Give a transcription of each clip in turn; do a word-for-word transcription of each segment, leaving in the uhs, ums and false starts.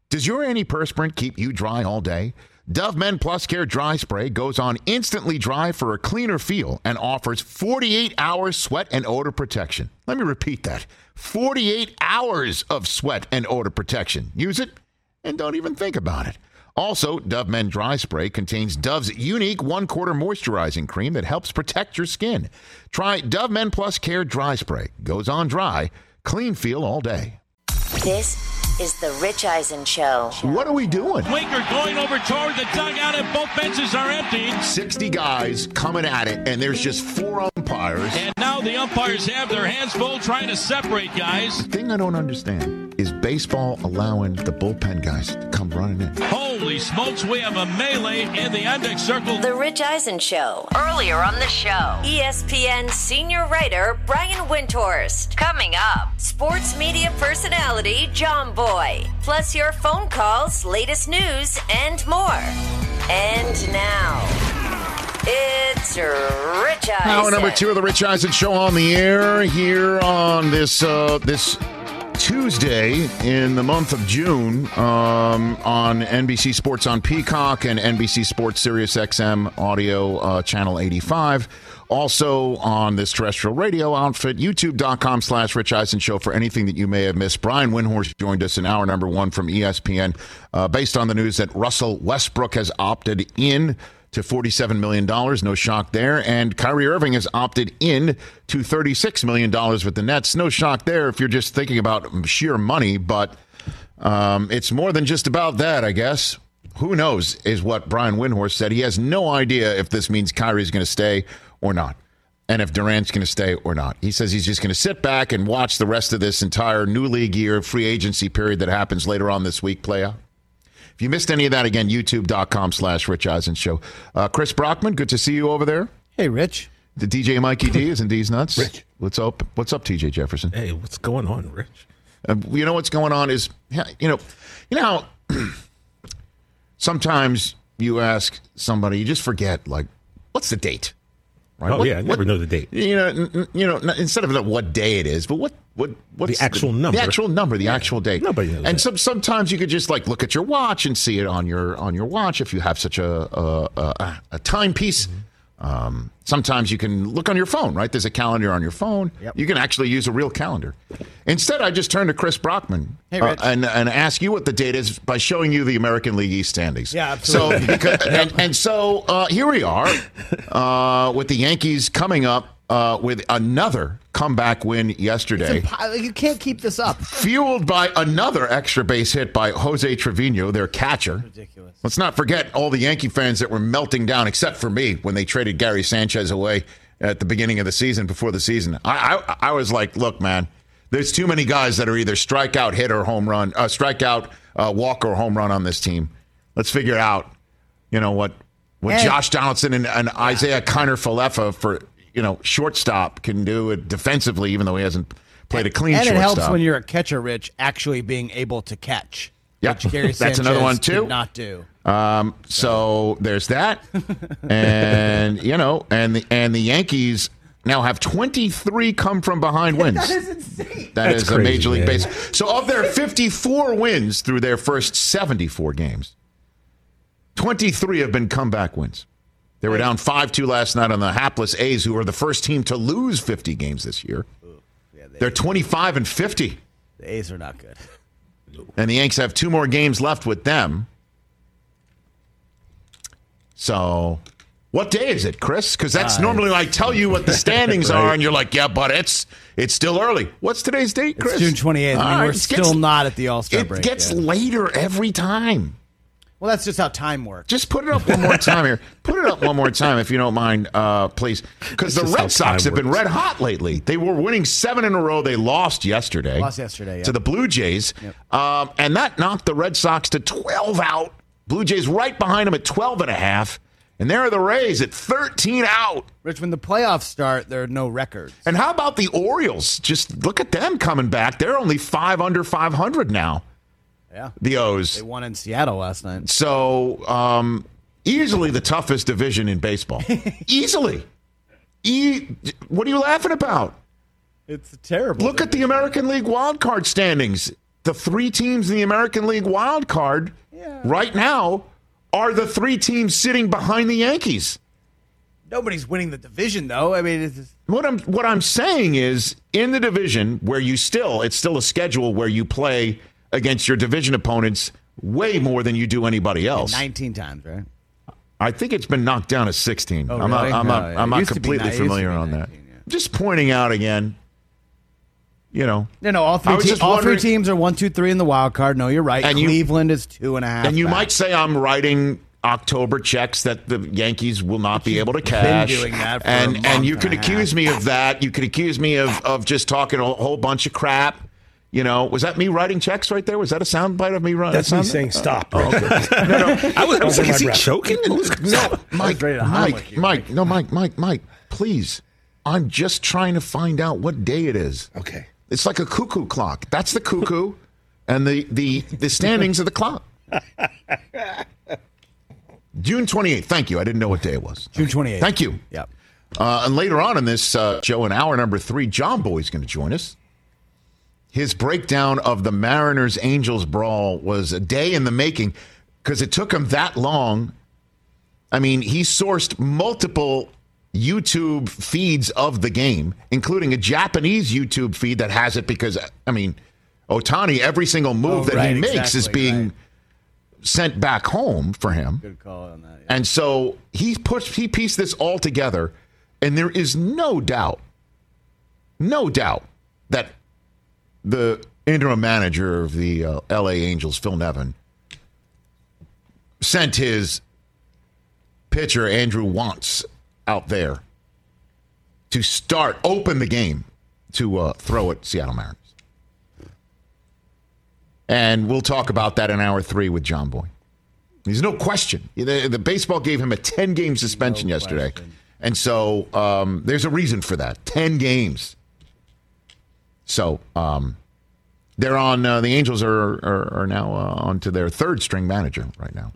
Does your antiperspirant keep you dry all day? Dove Men Plus Care Dry Spray goes on instantly dry for a cleaner feel and offers forty-eight hours sweat and odor protection. Let me repeat that. forty-eight hours of sweat and odor protection. Use it and don't even think about it. Also, Dove Men Dry Spray contains Dove's unique one-quarter moisturizing cream that helps protect your skin. Try Dove Men Plus Care Dry Spray. Goes on dry. Clean feel all day. This is the Rich Eisen Show. What are we doing? Winker going over toward the dugout and both benches are empty. sixty guys coming at it, and there's just four umpires. And now the umpires have their hands full trying to separate guys. The thing I don't understand is baseball allowing the bullpen guys to come running in. Holy smokes, we have a melee in the index circle. The Rich Eisen Show. Earlier on the show, E S P N senior writer Brian Windhorst. Coming up, sports media personality John Boy. Plus your phone calls, latest news, and more. And now, it's Rich Eisen. Hour number two of the Rich Eisen Show on the air here on this uh, this Tuesday in the month of June um, on N B C Sports on Peacock and N B C Sports Sirius X M Audio uh, Channel eighty-five. Also on this terrestrial radio outfit, youtube.com slash Rich Eisen Show for anything that you may have missed. Brian Windhorst joined us in hour number one from E S P N uh, based on the news that Russell Westbrook has opted in to forty-seven million dollars. No shock there. And Kyrie Irving has opted in to thirty-six million dollars with the Nets. No shock there if you're just thinking about sheer money, but um, it's more than just about that, I guess. Who knows is what Brian Windhorst said. He has no idea if this means Kyrie's going to stay or not, and if Durant's going to stay or not. He says he's just going to sit back and watch the rest of this entire new league year free agency period that happens later on this week play out. If you missed any of that, again, youtube.com slash Rich Eisen Show. Uh, Chris Brockman, good to see you over there. Hey, Rich. The D J Mikey D is in D's Nuts. Rich. What's up, What's up, T J Jefferson? Hey, what's going on, Rich? Uh, you know what's going on is, you know, you know how sometimes you ask somebody, you just forget, like, what's the date? Right? Oh, what, yeah, I never what, know the date. You know, n- you know, n- instead of what day it is, but what, what, what's The actual number. The actual number, the Yeah. actual date. Nobody knows And that. some, sometimes you could just like look at your watch and see it on your on your watch if you have such a a, a, a timepiece. Mm-hmm. Um, sometimes you can look on your phone, right? There's a calendar on your phone. Yep. You can actually use a real calendar. Instead, I just turned to Chris Brockman Hey, uh, Rich. and and ask you what the date is by showing you the American League East standings. Yeah, absolutely. So because, and, and so uh, here we are uh, with the Yankees coming up uh, with another comeback win yesterday, Impo- You can't keep this up. fueled by another extra base hit by Jose Trevino, their catcher. Ridiculous. Let's not forget all the Yankee fans that were melting down, except for me, when they traded Gary Sanchez away at the beginning of the season, before the season. I, I, I was like, look, man, there's too many guys that are either strikeout, hit, or home run, uh, strikeout, uh, walk, or home run on this team. Let's figure out, you know, what what And- Josh Donaldson and, and Isaiah Kiner-Falefa for, you know, shortstop can do it defensively, even though he hasn't played a clean And it shortstop. helps when you're a catcher, Rich, actually being able to catch. Yeah, Which Gary that's Sanchez another one, too. Did not do. Um, so there's that, and you know, and the and the Yankees now have twenty-three come from behind wins. That is insane. That That's is a crazy, major league man. base. So of their fifty-four wins through their first seventy-four games, twenty-three have been comeback wins. They were down five two last night on the hapless A's, who are the first team to lose fifty games this year. Yeah, they, They're twenty-five and fifty. the A's are not good. And the Yanks have two more games left with them. So, what day is it, Chris? Because that's Uh, normally when I tell you what the standings Right. are, and you're like, yeah, but it's it's still early. What's today's date, Chris? It's June twenty-eighth. I mean, All we're right, it still gets- not at the All-Star It break gets yet. later every time. Well, that's just how time works. Just put it up one more time here. Put it up one more time, if you don't mind, uh, please. Because the That's just how Red Sox time have been works. red hot lately. They were winning seven in a row. They lost yesterday. Lost yesterday, yeah. To the Blue Jays. Yep. Um, and that knocked the Red Sox to twelve out. Blue Jays right behind them at twelve and a half. And there are the Rays at thirteen out. Rich, when the playoffs start, there are no records. And how about the Orioles? Just look at them coming back. They're only five under five hundred now, Yeah. the O's. They won in Seattle last night. So, um, easily the toughest division in baseball. easily. E- what are you laughing about? It's terrible. Look at the American League wildcard standings. The the three teams in the American League wild card yeah. right now are the three teams sitting behind the Yankees. Nobody's winning the division, though. I mean, it's just... what I'm what I'm saying is, in the division where you still, it's still a schedule where you play against your division opponents way more than you do anybody else. Yeah, nineteen times, right? I think it's been knocked down to sixteen. Oh, I'm really? not. I'm no, not. I'm not completely familiar on that. Yeah. Just pointing out again. You know, no, no. All three, te- all three teams are one, two, three in the wild card. No, you're right. And Cleveland you, is two and a half. And you back. might say I'm writing October checks that the Yankees will not be able to cash. Been doing that for and a month and you and could a accuse half. me of that. You could accuse me of of just talking a whole bunch of crap. You know, was that me writing checks right there? Was that a soundbite of me writing? That's me saying stop. Right? Oh, okay. no, no. I was, I was like, is he choking? No, Mike, Mike, Mike, no, Mike, Mike, Mike, please. I'm just trying to find out what day it is. Okay. It's like a cuckoo clock. That's the cuckoo, and the, the, the standings of the clock. June twenty-eighth. Thank you. I didn't know what day it was. June twenty-eighth. Thank you. Yep. Uh, and later on in this uh, show, in hour number three, John Boy's going to join us. His breakdown of the Mariners-Angels brawl was a day in the making because it took him that long. I mean, he sourced multiple YouTube feeds of the game, including a Japanese YouTube feed that has it because, I mean, Ohtani, every single move oh, that right, he makes exactly, is being right. sent back home for him. Good call on that. Yeah. And so he pushed, he pieced this all together, and there is no doubt, no doubt that the interim manager of the uh, L A Angels, Phil Nevin, sent his pitcher, Andrew Wantz, out there to start, open the game to uh, throw at Seattle Mariners. And we'll talk about that in hour three with John Boy. There's no question. The, the baseball gave him a ten-game suspension no yesterday. Question. And so um, there's a reason for that. ten games. So um, they're on, uh, the Angels are, are, are now uh, on to their third string manager right now.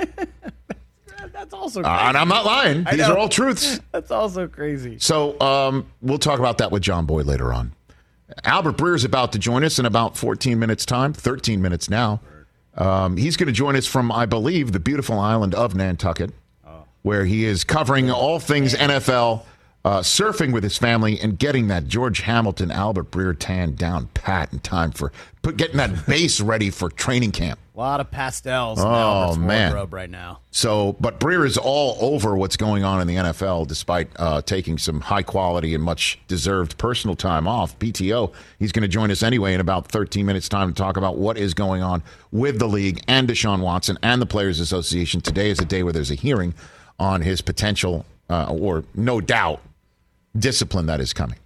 That's also crazy. Uh, and I'm not lying. These are all truths. That's also crazy. So um, we'll talk about that with John Boy later on. Albert Breer is about to join us in about fourteen minutes time, thirteen minutes now. Um, he's going to join us from, I believe, the beautiful island of Nantucket, oh. where he is covering all things N F L, uh, surfing with his family, and getting that George Hamilton, Albert Breer tan down pat in time for put, getting that base ready for training camp. A lot of pastels oh, in Albert's man. wardrobe right now. So, but Breer is all over what's going on in the N F L, despite uh, taking some high quality and much deserved personal time off, P T O. He's going to join us anyway in about thirteen minutes time to talk about what is going on with the league and Deshaun Watson and the Players Association. Today is a day where there's a hearing on his potential, uh, or no doubt, discipline that is coming.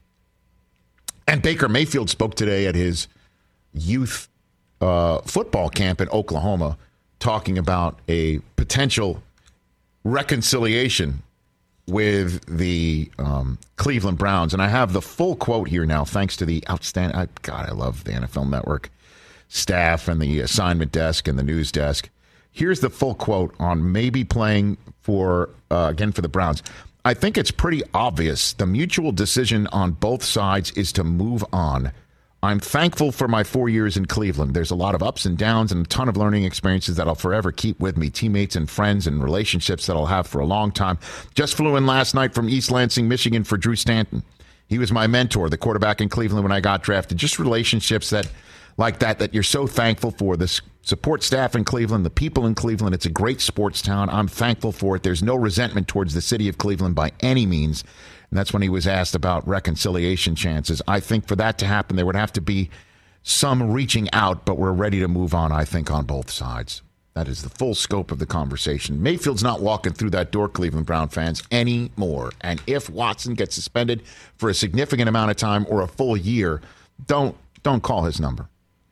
And Baker Mayfield spoke today at his youth Uh, football camp in Oklahoma, talking about a potential reconciliation with the um, Cleveland Browns. And I have the full quote here now, thanks to the outstanding, I, God, I love the N F L Network staff and the assignment desk and the news desk. Here's the full quote on maybe playing for, uh, again, for the Browns. I think it's pretty obvious the mutual decision on both sides is to move on. I'm thankful for my four years in Cleveland. There's a lot of ups and downs and a ton of learning experiences that I'll forever keep with me, teammates and friends and relationships that I'll have for a long time. Just flew in last night from East Lansing, Michigan for Drew Stanton. He was my mentor, the quarterback in Cleveland when I got drafted. Just relationships that like that, that you're so thankful for. The support staff in Cleveland, the people in Cleveland. It's a great sports town. I'm thankful for it. There's no resentment towards the city of Cleveland by any means. And that's when he was asked about reconciliation chances. I think for that to happen, there would have to be some reaching out, but we're ready to move on, I think, on both sides. That is the full scope of the conversation. Mayfield's not walking through that door, Cleveland Brown fans, anymore. And if Watson gets suspended for a significant amount of time or a full year, don't don't call his number.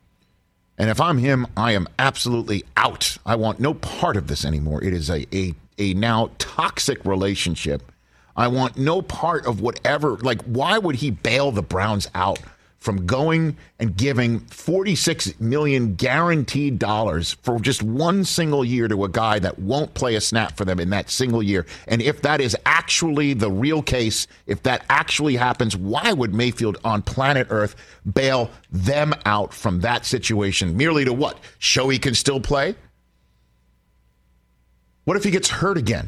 And if I'm him, I am absolutely out. I want no part of this anymore. It is a a, a now toxic relationship. I want no part of whatever. Like, why would he bail the Browns out from going and giving forty-six million dollars guaranteed dollars for just one single year to a guy that won't play a snap for them in that single year? And if that is actually the real case, if that actually happens, why would Mayfield on planet Earth bail them out from that situation merely to what? Show he can still play? What if he gets hurt again?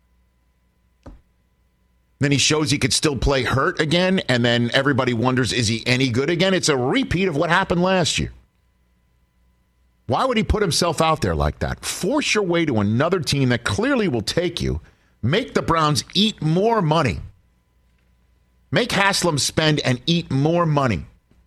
Then he shows he could still play hurt again, and then everybody wonders, is he any good again? It's a repeat of what happened last year. Why would he put himself out there like that? Force your way to another team that clearly will take you. Make the Browns eat more money. Make Haslam spend and eat more money.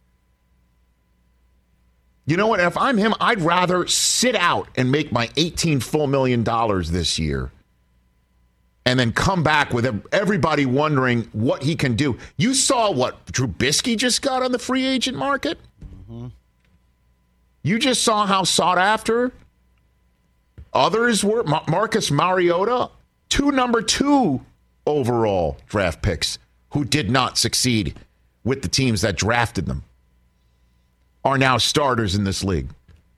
You know what? If I'm him, I'd rather sit out and make my eighteen full million dollars this year and then come back with everybody wondering what he can do. You saw what Trubisky just got on the free agent market? Mm-hmm. You just saw how sought after others were. Ma- Marcus Mariota, two number two overall draft picks who did not succeed with the teams that drafted them, are now starters in this league.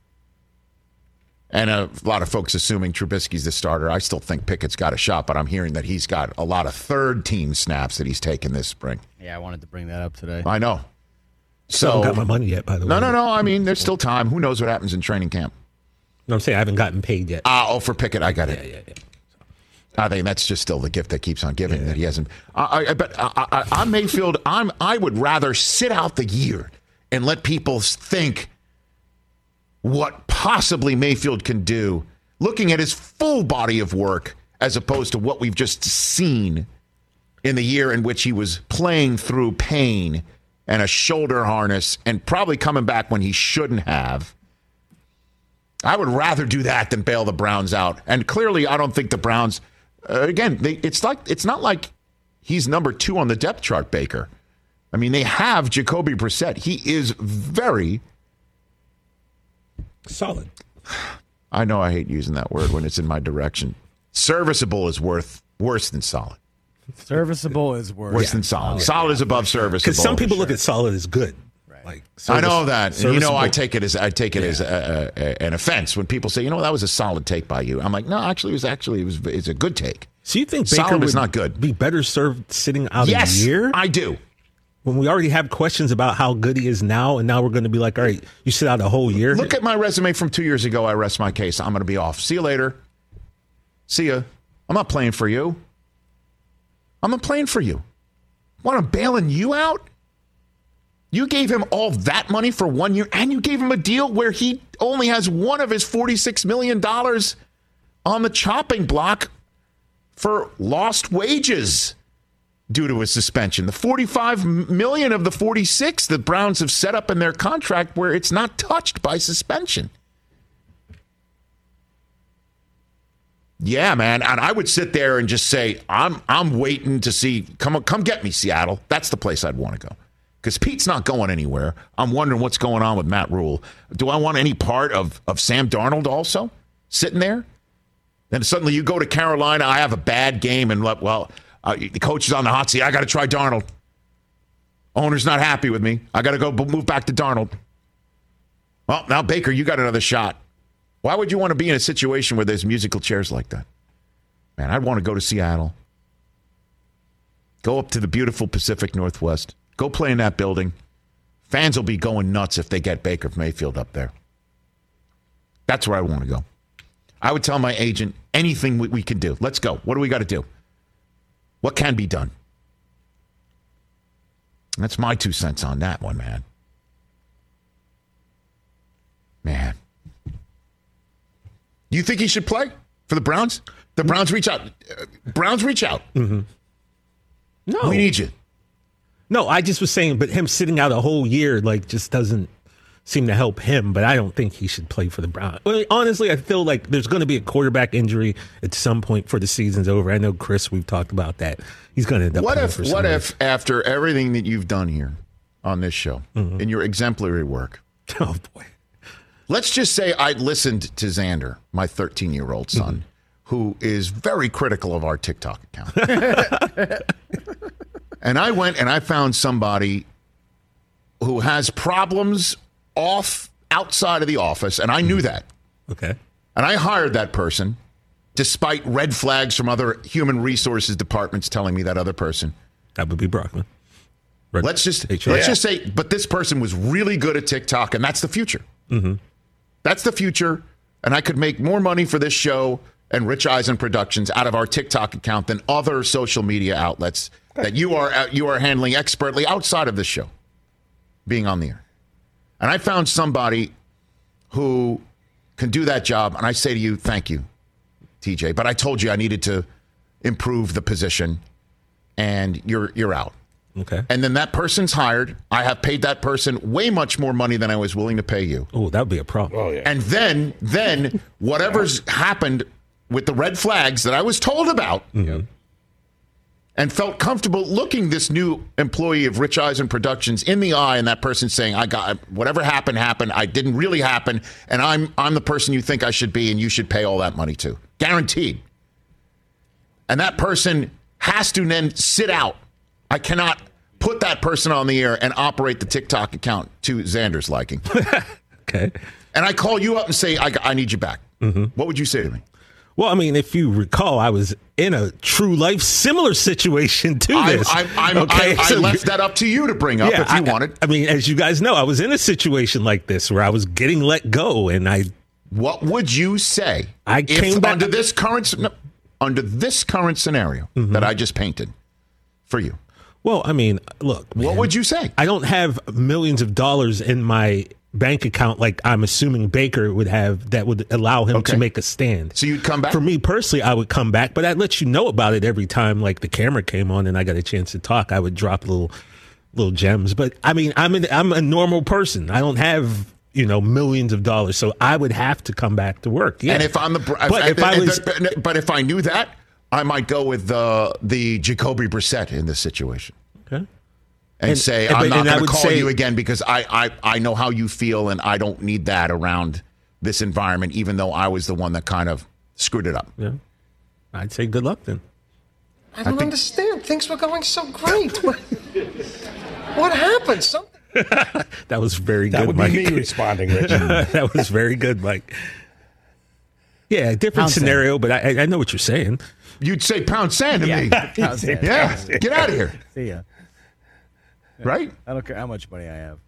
And a lot of folks assuming Trubisky's the starter. I still think Pickett's got a shot, but I'm hearing that he's got a lot of third-team snaps that he's taken this spring. Yeah, I wanted to bring that up today. I know. So, I haven't got my money yet, by the way. No, no, no. I mean, there's still time. Who knows what happens in training camp? No, I'm saying I haven't gotten paid yet. Ah, oh, for Pickett, I got it. Yeah, yeah, yeah. I think that's just still the gift that keeps on giving yeah. that he hasn't. I, I, but I, I, I'm Mayfield. I'm. I would rather sit out the year and let people think what possibly Mayfield can do, looking at his full body of work as opposed to what we've just seen in the year in which he was playing through pain and a shoulder harness and probably coming back when he shouldn't have. I would rather do that than bail the Browns out. And clearly, I don't think the Browns, uh, again, they, it's like it's not like he's number two on the depth chart, Baker. I mean, they have Jacoby Brissett. He is very solid. I know I hate using that word when it's in my direction. Serviceable is worth worse than solid. Serviceable is worse. Worse yeah. than solid. Yeah. Solid is above serviceable. Because some people sure. look at solid as good. Right. Like service, I know that. You know, I take it as I take it yeah. as a, a, an offense when people say, you know, that was a solid take by you. I'm like, no, actually, it was actually it was it's a good take. So you think Baker solid would is not good. Be better served sitting out yes, a year? I do. When we already have questions about how good he is now, and now we're going to be like, all right, you sit out a whole year? Look at my resume from two years ago. I rest my case. I'm going to be off. See you later. See ya. I'm not playing for you. I'm not playing for you. What, I'm bailing you out? You gave him all that money for one year, and you gave him a deal where he only has one of his forty-six million dollars on the chopping block for lost wages due to a suspension. The forty-five million dollars of the forty-six the Browns have set up in their contract where it's not touched by suspension. Yeah, man, and I would sit there and just say, I'm I'm waiting to see, come on, come get me, Seattle. That's the place I'd want to go. Because Pete's not going anywhere. I'm wondering what's going on with Matt Rule. Do I want any part of, of Sam Darnold also sitting there? Then suddenly you go to Carolina, I have a bad game, and well, uh, the coach is on the hot seat. I got to try Darnold. Owner's not happy with me. I got to go move back to Darnold. Well, now, Baker, you got another shot. Why would you want to be in a situation where there's musical chairs like that? Man, I'd want to go to Seattle. Go up to the beautiful Pacific Northwest. Go play in that building. Fans will be going nuts if they get Baker Mayfield up there. That's where I want to go. I would tell my agent, anything we, we can do. Let's go. What do we got to do? What can be done? That's my two cents on that one, man. Man. You think he should play for the Browns? The Browns reach out. Uh, Browns reach out. Mm-hmm. No. We need you. No, I just was saying, but him sitting out a whole year, like, just doesn't seem to help him. But I don't think he should play for the Browns. Well, honestly, I feel like there's going to be a quarterback injury at some point before the season's over. I know, Chris, we've talked about that. He's going to end up what playing if, for What somebody. if, after everything that you've done here on this show, mm-hmm. in your exemplary work, oh, boy. Let's just say I listened to Xander, my thirteen-year-old son, mm-hmm. who is very critical of our TikTok account. And I went and I found somebody who has problems off outside of the office, and I knew that. Okay. And I hired that person, despite red flags from other human resources departments telling me that other person. That would be Brockman. Red let's just H R. let's yeah. just say, but this person was really good at TikTok, and that's the future. Mm-hmm. That's the future, and I could make more money for this show and Rich Eisen Productions out of our TikTok account than other social media outlets okay. that you are you are handling expertly outside of this show, being on the air. And I found somebody who can do that job, and I say to you, thank you, T J. But I told you I needed to improve the position, and you're you're out. Okay. And then that person's hired. I have paid that person way much more money than I was willing to pay you. Oh, that would be a problem. Oh, yeah. And then, then whatever's happened with the red flags that I was told about mm-hmm. and felt comfortable looking this new employee of Rich Eisen Productions in the eye, and that person saying, I got whatever happened, happened. I didn't really happen. And I'm I'm the person you think I should be, and you should pay all that money to. Guaranteed. And that person has to then sit out. I cannot put that person on the air and operate the TikTok account to Xander's liking. Okay. And I call you up and say, I, I need you back. Mm-hmm. What would you say to me? Well, I mean, if you recall, I was in a true life similar situation to this. I, I, I'm, okay? I, I so, left that up to you to bring up yeah, if you I, wanted. I mean, as you guys know, I was in a situation like this where I was getting let go, and I. What would you say? I came if back under this current no, under this current scenario mm-hmm. that I just painted for you. Well, I mean, look. Man, what would you say? I don't have millions of dollars in my bank account like I'm assuming Baker would have that would allow him okay. to make a stand. So you'd come back? For me personally, I would come back, but I'd let you know about it every time like the camera came on and I got a chance to talk. I would drop little little gems. But I mean, I'm an, I'm a normal person. I don't have, you know, millions of dollars, so I would have to come back to work. Yeah. And if I'm the but if, if I was but if I knew that, I might go with the the Jacoby Brissett in this situation. Okay. And, and say, I'm and, not going to call say, you again because I, I, I know how you feel and I don't need that around this environment, even though I was the one that kind of screwed it up. Yeah. I'd say good luck then. I don't I think, understand. Things were going so great. What, what happened? Something. That was very that good, would Mike. Be me responding, Richard. That was very good, Mike. Yeah, different Pound scenario, sand. but I, I know what you're saying. You'd say pound sand to yeah. me. Pound sand. Yeah, get out of here. See ya. Right? I don't care how much money I have.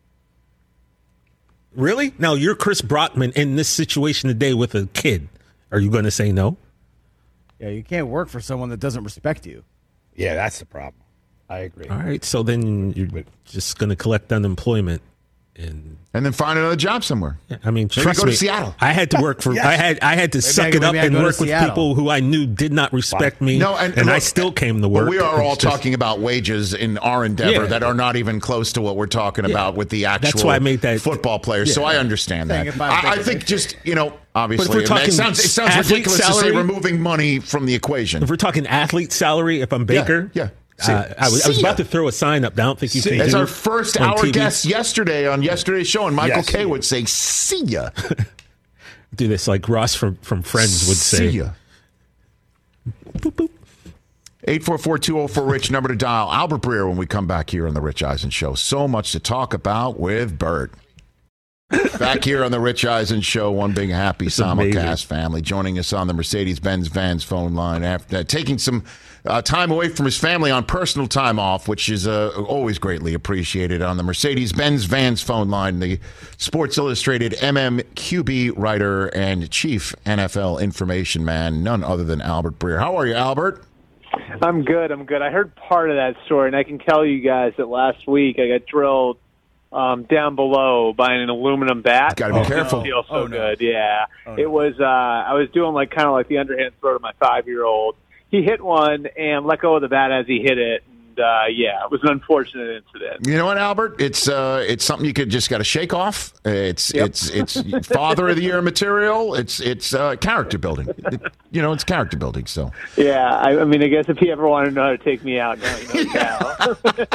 Really? Now, you're Chris Brockman in this situation today with a kid. Are you going to say no? Yeah, you can't work for someone that doesn't respect you. Yeah, that's the problem. I agree. All right, so then you're just going to collect unemployment and and then find another job somewhere. Yeah, I mean, Maybe trust go me, to Seattle. I had to work for. Yes. I had I had to maybe suck I, it up and work with Seattle. people who I knew did not respect me. No, and, and look, I still came to work. But we are all it's just, talking about wages in our endeavor Yeah. that are not even close to what we're talking Yeah. about with the actual That's why I made that, football players. Yeah. So I understand that. I, I think just, you know, obviously, But if we're talking it sounds, it sounds athlete ridiculous salary, to say removing money from the equation. If we're talking athlete salary, if I'm Baker, yeah. yeah. Uh, I, was, I was about to throw a sign up. I don't think you see can. As do our first hour T V. Guest yesterday on yesterday's show, and Michael yes, K would say, "See ya." Do this like Ross from, from Friends would say. See ya. Boop, boop. eight four four, two oh four, RICH, number to dial. Albert Breer when we come back here on the Rich Eisen Show. So much to talk about with Bert. Back here on the Rich Eisen Show, one big happy simulcast family. Joining us on the Mercedes-Benz Vans phone line after uh, taking some uh, time away from his family on personal time off, which is uh, always greatly appreciated on the Mercedes-Benz Vans phone line. The Sports Illustrated M M Q B writer and chief N F L information man, none other than Albert Breer. How are you, Albert? I'm good. I'm good. I heard part of that story, and I can tell you guys that last week I got drilled Um, down below by an aluminum bat. Got to be oh, careful. It feels so oh, no. good, yeah. Oh, it no. was. Uh, I was doing like kind of like the underhand throw to my five-year-old. He hit one and let go of the bat as he hit it. And uh, yeah, it was an unfortunate incident. You know what, Albert? It's uh, it's something you could just got to shake off. It's Yep. it's it's Father of the Year material. It's it's uh, character building. It, you know, it's character building. So Yeah, I, I mean, I guess if he ever wanted to know how to take me out, now he knows how.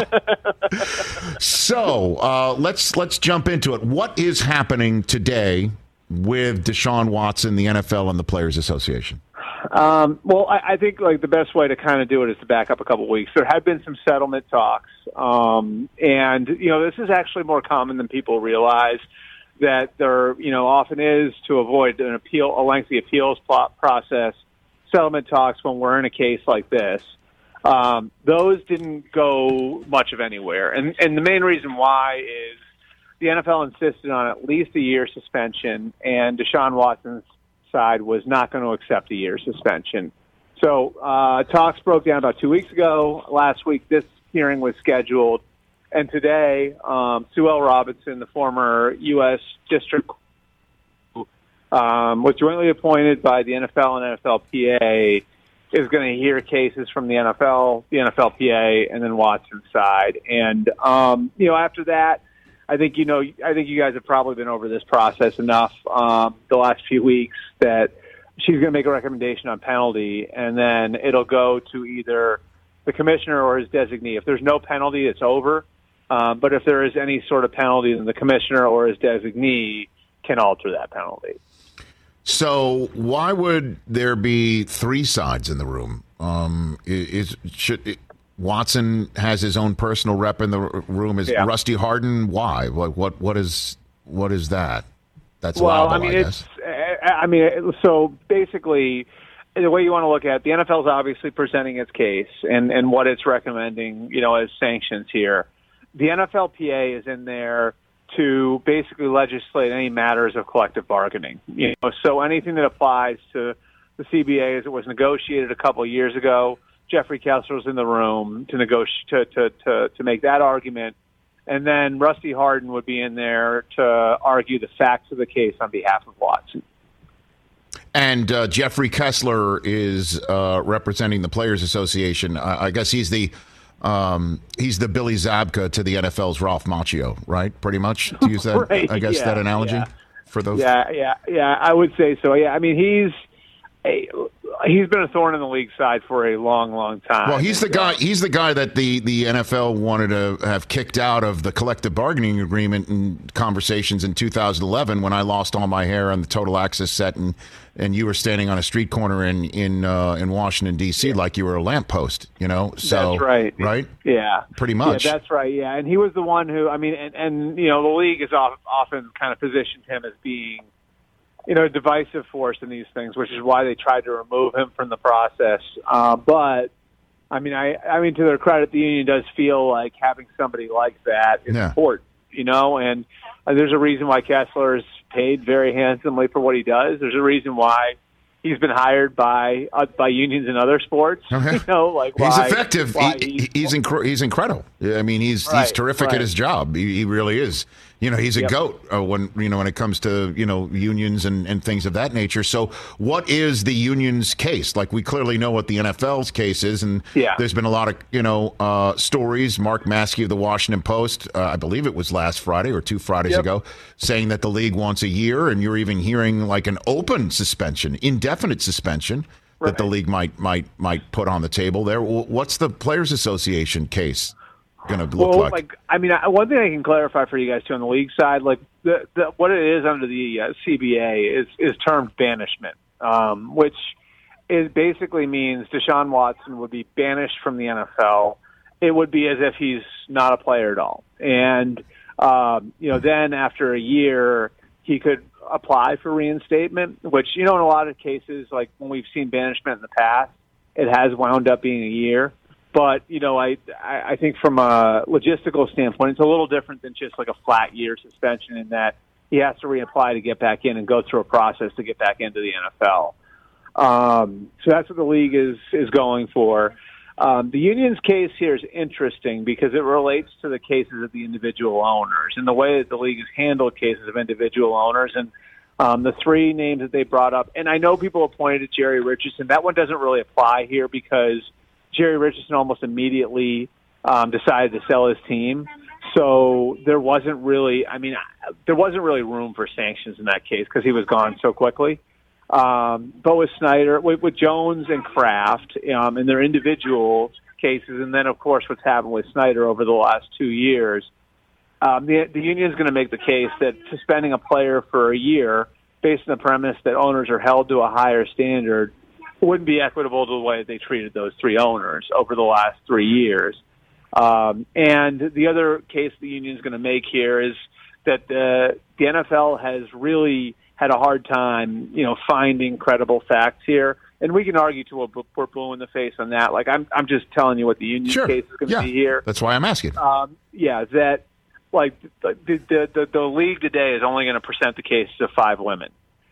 So uh, let's let's jump into it. What is happening today with Deshaun Watson, the N F L, and the Players Association? Um, well, I, I think like the best way to kind of do it is to back up a couple weeks. There had been some settlement talks, um, and you know this is actually more common than people realize. That there, you know, often is to avoid an appeal, a lengthy appeals plot process. Settlement talks when we're in a case like this, um, those didn't go much of anywhere, and and the main reason why is the N F L insisted on at least a year suspension, and Deshaun Watson's side was not going to accept a year suspension. So uh, talks broke down about two weeks ago. Last week, this hearing was scheduled, and today, um, Sue L. Robinson, the former U S District, um, was jointly appointed by the N F L and N F L P A, is going to hear cases from the N F L, the N F L P A, and then Watson's side. And um, you know, after that, I think you know. I think you guys have probably been over this process enough um, the last few weeks that she's going to make a recommendation on penalty, and then it'll go to either the commissioner or his designee. If there's no penalty, it's over. Um, but if there is any sort of penalty, then the commissioner or his designee can alter that penalty. So why would there be three sides in the room? Um, is should. It, Watson has his own personal rep in the room. Is yeah. Rusty Hardin? Why? What? What? What is? What is that? That's well. allowable, I mean, I it's. I mean, so basically, the way you want to look at it, the N F L is obviously presenting its case and and what it's recommending, you know, as sanctions here. The N F L P A is in there to basically legislate any matters of collective bargaining. You know, so anything that applies to the C B A as it was negotiated a couple of years ago. Jeffrey Kessler was in the room to negotiate to, to, to, to make that argument, and then Rusty Hardin would be in there to argue the facts of the case on behalf of Watson. And uh, Jeffrey Kessler is uh, representing the Players Association. I, I guess he's the um, he's the Billy Zabka to the N F L's Ralph Macchio, right? Pretty much to use that. right. I guess yeah, that analogy yeah. for those. Yeah, yeah, yeah. I would say so. Yeah, I mean he's. A, he's been a thorn in the league side for a long, long time. Well, he's the guy. He's the guy that the, the N F L wanted to have kicked out of the collective bargaining agreement in conversations in two thousand eleven when I lost all my hair on the Total Access set, and, and you were standing on a street corner in in uh, in Washington D C yeah. like you were a lamppost. You know, so that's right, right? Yeah, pretty much. Yeah, that's right. Yeah, and he was the one who, I mean, and, and you know, the league has often kind of positioned him as being, you know, a divisive force in these things, which is why they tried to remove him from the process. Uh, but I mean, I, I mean, to their credit, the union does feel like having somebody like that is yeah. important, you know, and uh, there's a reason why Kessler is paid very handsomely for what he does. There's a reason why he's been hired by uh, by unions in other sports. Okay. You know, like he's why, effective. Why he, he's he's, inc- he's incredible. I mean, he's right, he's terrific right. at his job. He, he really is. You know, he's a yep. goat uh, when you know when it comes to you know unions and, and things of that nature. So, what is the union's case? Like, we clearly know what the N F L's case is, and yeah. there's been a lot of you know uh, stories. Mark Maskey of the Washington Post, uh, I believe it was last Friday or two Fridays yep. ago, saying that the league wants a year, and you're even hearing like an open suspension, indefinite suspension. Right. That the league might might might put on the table there. What's the Players Association case going to look well, like? like? I mean, one thing I can clarify for you guys too on the league side, like the, the what it is under the uh, C B A is is termed banishment, um, which is basically means Deshaun Watson would be banished from the N F L. It would be as if he's not a player at all, and um, you know, then after a year, he could apply for reinstatement, which, you know, in a lot of cases, like when we've seen banishment in the past, it has wound up being a year. But, you know, I I think from a logistical standpoint, it's a little different than just like a flat year suspension in that he has to reapply to get back in and go through a process to get back into the N F L. Um, so that's what the league is, is going for. Um, the union's case here is interesting because it relates to the cases of the individual owners and the way that the league has handled cases of individual owners. And um, the three names that they brought up, and I know people have pointed to Jerry Richardson. That one doesn't really apply here because Jerry Richardson almost immediately um, decided to sell his team. So there wasn't really, I mean, there wasn't really room for sanctions in that case because he was gone so quickly. Um, but with Snyder, with, with Jones and Kraft um, in their individual cases, and then, of course, what's happened with Snyder over the last two years, um, the, the union is going to make the case that suspending a player for a year based on the premise that owners are held to a higher standard wouldn't be equitable to the way they treated those three owners over the last three years. Um, and the other case the union's going to make here is that the, the N F L has really had a hard time, you know, finding credible facts here. And we can argue to a we're blue in the face on that. Like, I'm I'm just telling you what the union sure. case is going to yeah. be here. That's why I'm asking. Um, yeah, that, like, the, the, the, the league today is only going to present the cases of five women.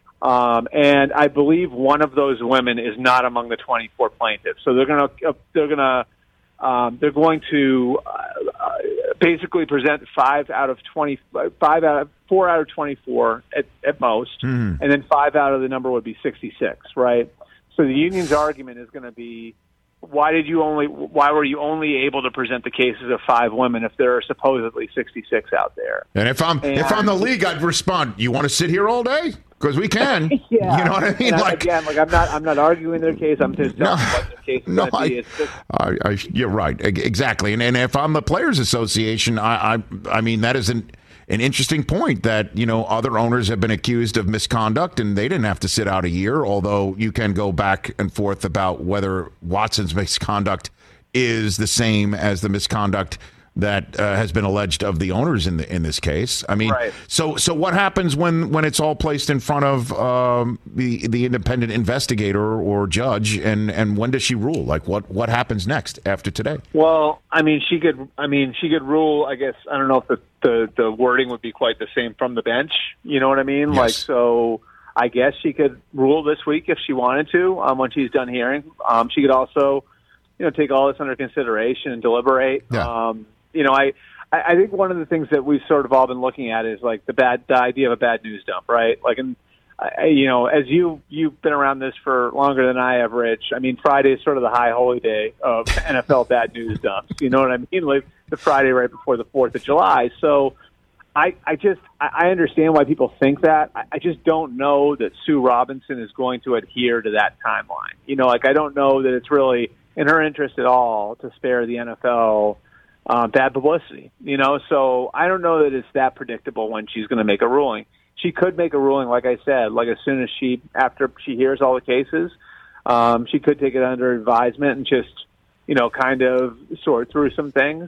Um, and I believe one of those women is not among the twenty-four plaintiffs. So they're going to they're going to um, they're going to uh, basically present five out of twenty five out of four out of twenty-four at, at most, mm-hmm. and then five out of the number would be sixty-six, right? So the union's argument is going to be, why did you only? Why were you only able to present the cases of five women if there are supposedly sixty-six out there? And if I'm and, if I'm the league, I'd respond, you want to sit here all day? Because we can. yeah. You know what I mean? And like again, like I'm not I'm not arguing their case. I'm just telling no, you what their case is no, going to be. I, It's just, I, I, you're right, exactly. And and if I'm the Players Association, I I, I mean that is an an interesting point that, you know, other owners have been accused of misconduct and they didn't have to sit out a year, although you can go back and forth about whether Watson's misconduct is the same as the misconduct that uh, has been alleged of the owners in the in this case. I mean, right. so so what happens when, when it's all placed in front of um, the the independent investigator or judge, and, and when does she rule? Like what, what happens next after today? Well, I mean, she could. I mean, she could rule. I guess I don't know if the, the, the wording would be quite the same from the bench. You know what I mean? Yes. Like so. I guess she could rule this week if she wanted to. Um, when she's done hearing, um, she could also, you know, take all this under consideration and deliberate. Yeah. Um, You know, I, I think one of the things that we've sort of all been looking at is like the bad, the idea of a bad news dump, right? Like, and I, you know, as you you've been around this for longer than I have, Rich. I mean, Friday is sort of the high holy day of N F L bad news dumps. You know what I mean? Like the Friday right before the Fourth of July. So, I, I just I understand why people think that. I, I just don't know that Sue Robinson is going to adhere to that timeline. You know, like I don't know that it's really in her interest at all to spare the N F L. Uh, bad publicity, you know, so I don't know that it's that predictable when she's going to make a ruling. She could make a ruling, like I said, like as soon as she, after she hears all the cases, um, she could take it under advisement and just, you know, kind of sort through some things.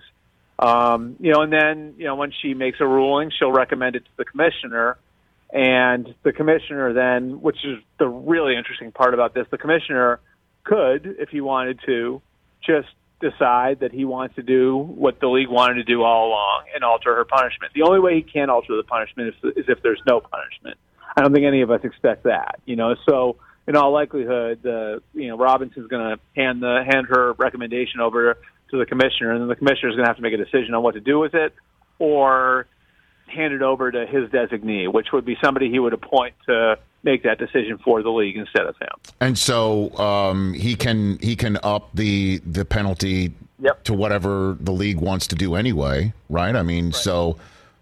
Um, you know, and then, you know, when she makes a ruling, she'll recommend it to the commissioner. And the commissioner then, which is the really interesting part about this, the commissioner could, if he wanted to, just decide that he wants to do what the league wanted to do all along and alter her punishment. The only way he can alter the punishment is, is if there's no punishment. I don't think any of us expect that, you know. So in all likelihood, the you know Robinson's going to hand the hand her recommendation over to the commissioner, and then the commissioner is going to have to make a decision on what to do with it, or hand it over to his designee, which would be somebody he would appoint to make that decision for the league instead of him. And so um, he can he can up the the penalty yep. to whatever the league wants to do anyway, right? I mean, right. so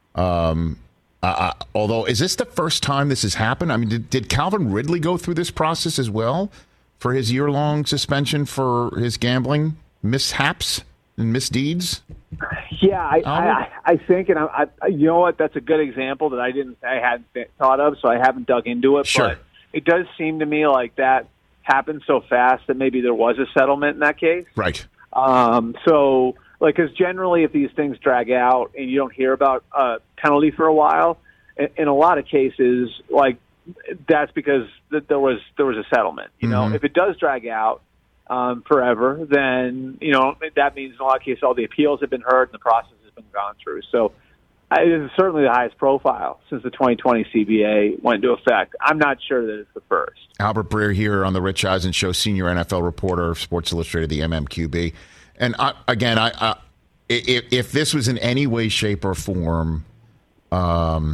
um, uh, although is this the first time this has happened? I mean, did, did Calvin Ridley go through this process as well for his year long suspension for his gambling mishaps and misdeeds? Yeah, I, I, I think, and I, I, you know what? That's a good example that I didn't, I hadn't thought of, so I haven't dug into it. Sure. But it does seem to me like that happened so fast that maybe there was a settlement in that case. Right. Um, so, like, because generally, if these things drag out and you don't hear about a penalty for a while, in, in a lot of cases, like that's because th- there was there was a settlement. You know, mm-hmm. if it does drag out. Um, forever, then, you know, that means in a lot of cases all the appeals have been heard and the process has been gone through. So I, it is certainly the highest profile since the twenty twenty C B A went into effect. I'm not sure that it's the first. Albert Breer here on the Rich Eisen Show, senior N F L reporter, Sports Illustrated, the M M Q B. And I, again, I, I if, if this was in any way, shape, or form um,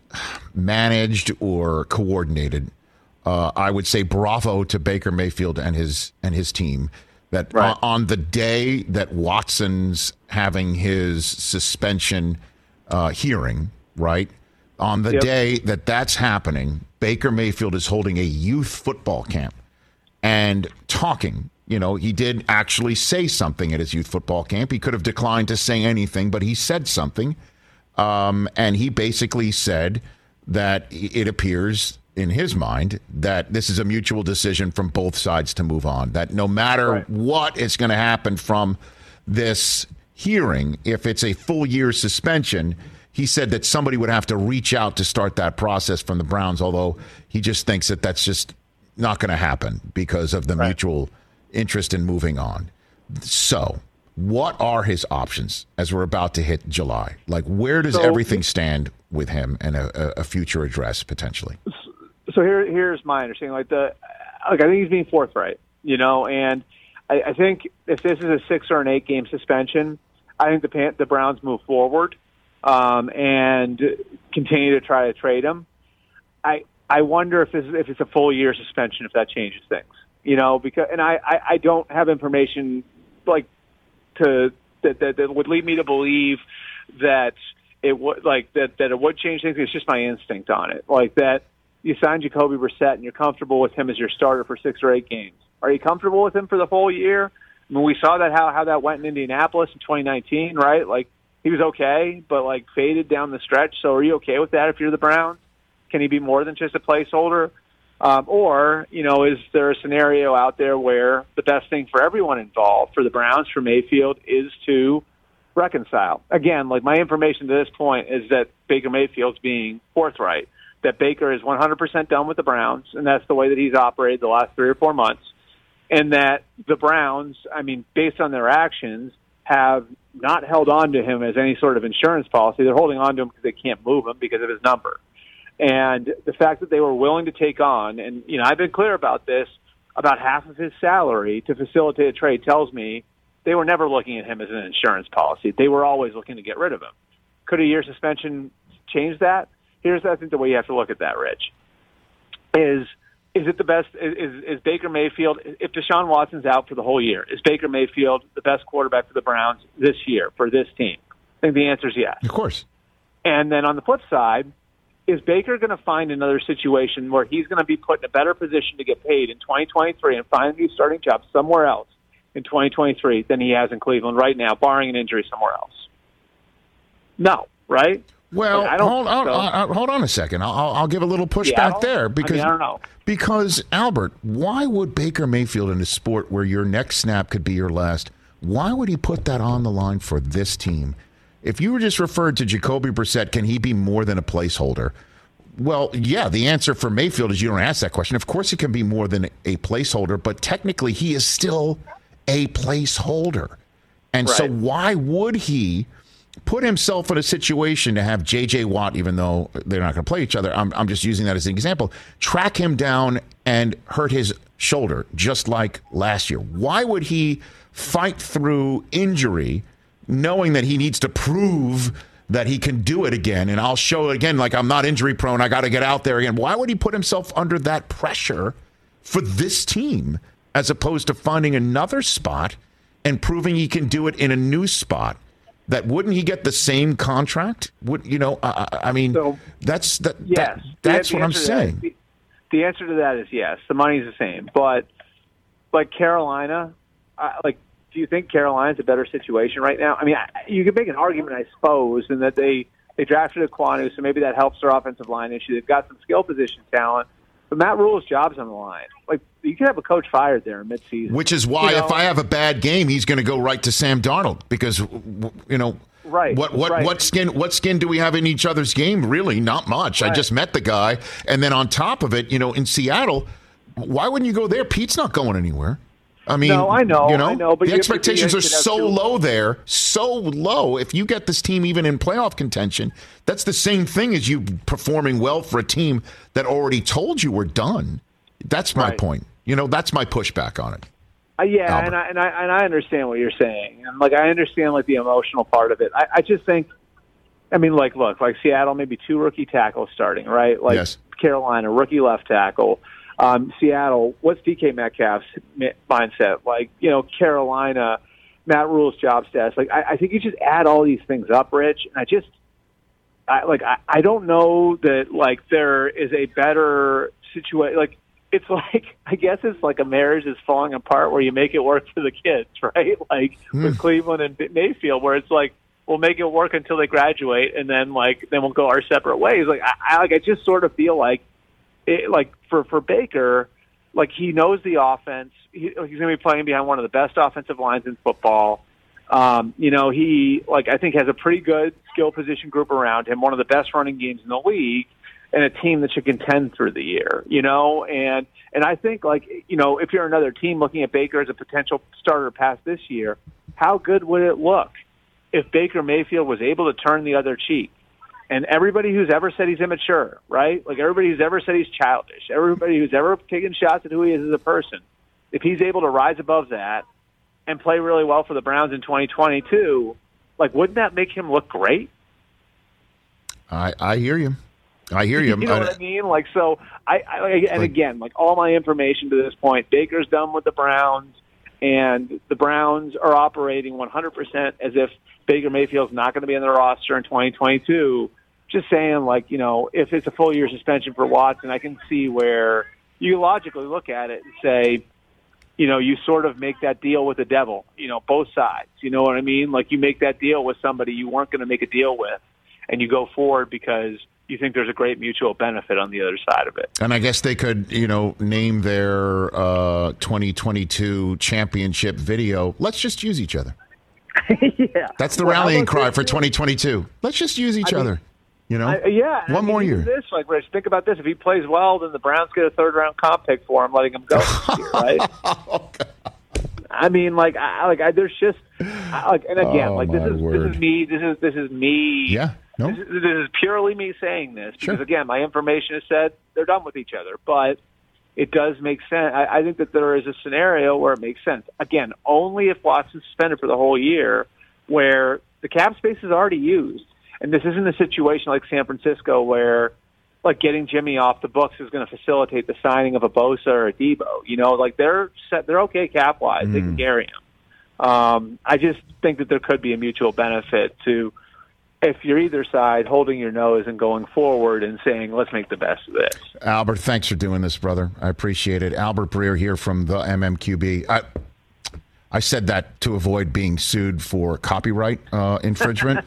managed or coordinated, Uh, I would say bravo to Baker Mayfield and his and his team that right. on, on the day that Watson's having his suspension uh, hearing, right, on the yep. day that that's happening, Baker Mayfield is holding a youth football camp and talking. You know, he did actually say something at his youth football camp. He could have declined to say anything, but he said something. Um, and he basically said that it appears in his mind, that this is a mutual decision from both sides to move on, that no matter right. what is going to happen from this hearing, if it's a full year suspension, he said that somebody would have to reach out to start that process from the Browns, although he just thinks that that's just not going to happen because of the right. mutual interest in moving on. So what are his options as we're about to hit July? Like, where does so, everything stand with him and a, a future address potentially? So here, here's my understanding. Like the, like I think he's being forthright, you know, and I, I think if this is a six or an eight game suspension, I think the the Browns move forward um, and continue to try to trade him. I I wonder if this, if it's a full year suspension, if that changes things, you know, because and I, I, I don't have information like to that, that that would lead me to believe that it would like that that it would change things. It's just my instinct on it, like that. You signed Jacoby Brissett, and you're comfortable with him as your starter for six or eight games. Are you comfortable with him for the whole year? I mean, we saw that how how that went in Indianapolis in twenty nineteen, right? Like, he was okay, but, like, faded down the stretch. So are you okay with that if you're the Browns? Can he be more than just a placeholder? Um, or, you know, is there a scenario out there where the best thing for everyone involved, for the Browns, for Mayfield, is to reconcile? Again, like, my information to this point is that Baker Mayfield's being forthright, that Baker is one hundred percent done with the Browns, and that's the way that he's operated the last three or four months, and that the Browns, I mean, based on their actions, have not held on to him as any sort of insurance policy. They're holding on to him because they can't move him because of his number. And the fact that they were willing to take on, and, you know, I've been clear about this, about half of his salary to facilitate a trade tells me they were never looking at him as an insurance policy. They were always looking to get rid of him. Could a year suspension change that? Here's, I think, the way you have to look at that, Rich, is is it the best, is, is Baker Mayfield, if Deshaun Watson's out for the whole year, is Baker Mayfield the best quarterback for the Browns this year, for this team? I think the answer is yes. Of course. And then on the flip side, is Baker going to find another situation where he's going to be put in a better position to get paid in twenty twenty-three and find a new starting job somewhere else in twenty twenty-three than he has in Cleveland right now, barring an injury somewhere else? No, right? Well, like, I don't hold, on, so. uh, hold on a second. I'll, I'll give a little pushback there because I, mean, I don't know. Because Albert, why would Baker Mayfield in a sport where your next snap could be your last? Why would he put that on the line for this team? If you were just referred to Jacoby Brissett, can he be more than a placeholder? Well, yeah, the answer for Mayfield is you don't ask that question. Of course, he can be more than a placeholder, but technically he is still a placeholder. And right. so why would he put himself in a situation to have J J. Watt, even though they're not going to play each other, I'm, I'm just using that as an example, track him down and hurt his shoulder, just like last year? Why would he fight through injury knowing that he needs to prove that he can do it again? And I'll show it again, like I'm not injury prone, I got to get out there again. Why would he put himself under that pressure for this team as opposed to finding another spot and proving he can do it in a new spot? That wouldn't he get the same contract? Would you know? I, I mean, so, that's that. Yes, that, that's the, the what I'm saying. That, the, the answer to that is yes. The money's the same, but like Carolina, uh, like, do you think Carolina's a better situation right now? I mean, I, you could make an argument, I suppose, in that they they drafted Ekwonu, so maybe that helps their offensive line issue. They've got some skill position talent, but Matt Rule's job's on the line. Like, you can have a coach fired there in midseason. Which is why, you know? if I have a bad game, he's going to go right to Sam Darnold because, you know, right? What what right. what skin what skin do we have in each other's game? Really, not much. Right. I just met the guy, and then on top of it, you know, in Seattle, why wouldn't you go there? Pete's not going anywhere. I mean, no, I know, you know, I know, but the expectations are so two. low there, so low. If you get this team even in playoff contention, that's the same thing as you performing well for a team that already told you we're done. That's my right. point. You know, that's my pushback on it. Uh, yeah, Albert. and I, and I and I understand what you're saying, and like I understand like the emotional part of it. I, I just think, I mean, like look, like Seattle, maybe two rookie tackles starting, right? Like yes. Carolina, rookie left tackle. Um, Seattle, what's D K Metcalf's mindset? Like, you know, Carolina, Matt Rule's job status. Like, I, I think you just add all these things up, Rich, and I just, I, like, I, I don't know that like there is a better situation. Like, it's like, I guess it's like a marriage is falling apart where you make it work for the kids, right? Like mm. with Cleveland and Mayfield, where it's like, we'll make it work until they graduate, and then like then we'll go our separate ways. Like I, I like I just sort of feel like it, like for for Baker, like he knows the offense. He, he's going to be playing behind one of the best offensive lines in football. Um, you know, he like I think has a pretty good skill position group around him. One of the best running games in the league, and a team that should contend through the year. You know, and and I think like you know if you're another team looking at Baker as a potential starter past this year, how good would it look if Baker Mayfield was able to turn the other cheek? And everybody who's ever said he's immature, right? Like everybody who's ever said he's childish, everybody who's ever taken shots at who he is as a person, if he's able to rise above that and play really well for the Browns in twenty twenty-two, like wouldn't that make him look great? I I hear you. I hear you. You know what I mean? Like so, I, I and again, like all my information to this point, Baker's done with the Browns, and the Browns are operating one hundred percent as if Baker Mayfield's not going to be in the roster in twenty twenty-two. Just saying, like, you know, if it's a full year suspension for Watson, I can see where you logically look at it and say, you know, you sort of make that deal with the devil, you know, both sides. You know what I mean? Like you make that deal with somebody you weren't going to make a deal with, and you go forward because you think there's a great mutual benefit on the other side of it. And I guess they could, you know, name their uh, twenty twenty-two championship video, "Let's just use each other." Yeah. That's the well, rallying cry for twenty twenty-two. Let's just use each I mean, other. You know? I, yeah. One I mean, more year. This, like, Rich, think about this. If he plays well, then the Browns get a third-round comp pick for him, letting him go this year, right? Oh, I mean, like, I, like I, there's just, I, like, and again, oh, like this is word. this is me. This is this is me. Yeah. No. This is, this is purely me saying this because, sure. again, my information has said they're done with each other. But it does make sense. I, I think that there is a scenario where it makes sense. Again, only if Watson's suspended for the whole year, where the cap space is already used. And this isn't a situation like San Francisco where, like, getting Jimmy off the books is going to facilitate the signing of a Bosa or a Debo. You know, like, they're set, they're okay cap-wise. Mm. They can carry him. Um, I just think that there could be a mutual benefit to, if you're either side, holding your nose and going forward and saying, let's make the best of this. Albert, thanks for doing this, brother. I appreciate it. Albert Breer here from the M M Q B. I, I said that to avoid being sued for copyright uh, infringement.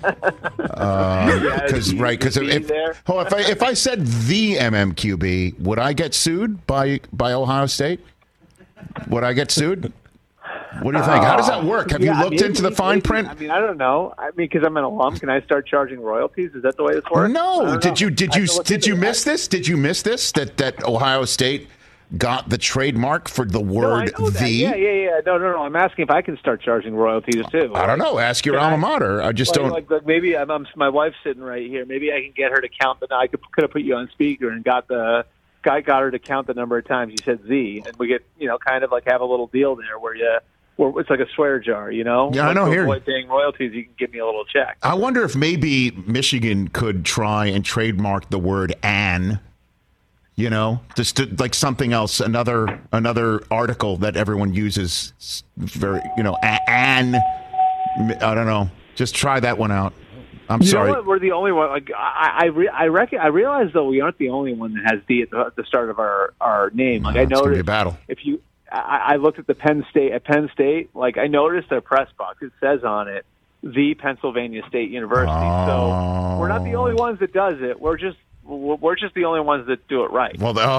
Because uh, right, because if, oh, if I if I said the M M Q B, would I get sued by by Ohio State? Would I get sued? What do you think? How does that work? Have yeah, you looked I mean, into the fine maybe, print? I mean, I don't know. I mean, because I'm an alum, can I start charging royalties? Is that the way this works? No. Did know. you did you did you miss that. this? Did you miss this? That that Ohio State got the trademark for the word no, "the"? Yeah, yeah, yeah. No, no, no. I'm asking if I can start charging royalties too. I don't know. Ask your can alma I, mater. I just like, don't. Like, like maybe I'm, I'm my wife's sitting right here. Maybe I can get her to count the. I could could have put you on speaker and got the guy got her to count the number of times you said "z," and we get you know kind of like have a little deal there where you. Well, it's like a swear jar, you know? Yeah, like I know. To here, avoid paying royalties, you can give me a little check. I wonder if maybe Michigan could try and trademark the word "an." You know, just to, like something else, another another article that everyone uses. Very, you know, "an." I don't know. Just try that one out. I'm you sorry. Know what? We're the only one. Like I, I, re, I reckon. I realize though we aren't the only one that has "d" at the, at the start of our, our name. Like no, I it's gonna noticed, be a battle. If you. I, I looked at the Penn State at Penn State. Like I noticed their press box. It says on it, "the Pennsylvania State University." Oh. So we're not the only ones that does it. We're just we're just the only ones that do it right. Well, oh,